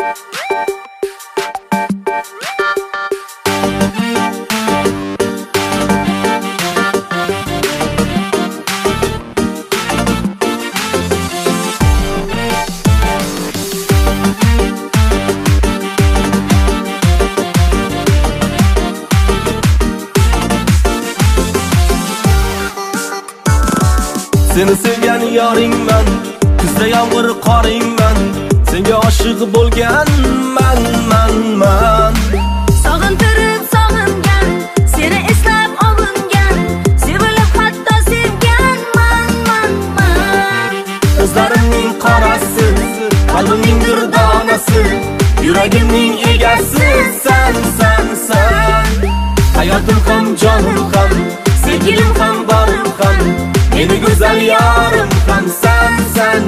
Seni sevgan yoringman, kuzda yomg'ir qoringman, senga oshiq bo'lganman, man. Sog'intirib sog'ingan, seni eslab ovingan, sevilib hatto sevganman, man. Ko'zlarimning qorasi, qalbimning durdonasi, yuragimning egasi sen. Hayotim ham, jonim ham, sevgilim ham, borim ham, meni go'zal yorim ham sen.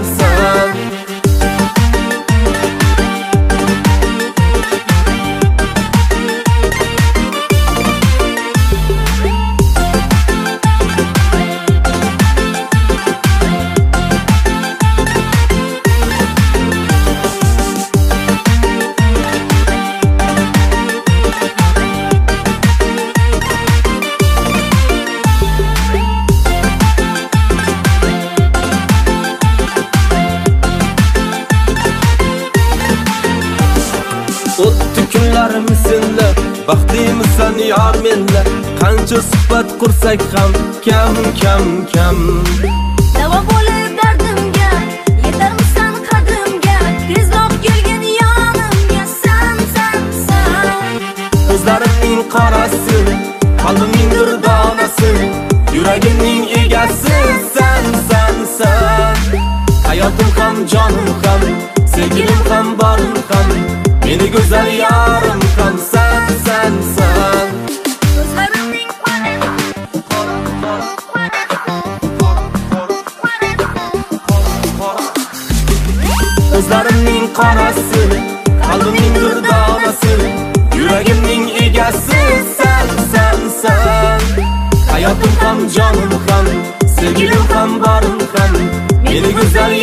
O'tdi kunlarimiz senla, baxtimisan yor menla, qancha suhbat qursak ham kam. Davo bo'lib dardimga, yetarmisan qadrimga, tezroq kelgin yonimga sen. Ko'zlarimning qorasi, qalbimning durdonasi, yuragimning egasi sen. Hayotim ham, jonim ham, sevgilim ham, borim ham, meni go'zal yorim ham sen. Ko'zlarimning qorasi, qalbimning durdonasi, yuragimning egasi sen. Hayotim ham, jonim ham, sevgilim ham, borim ham, meni go'zal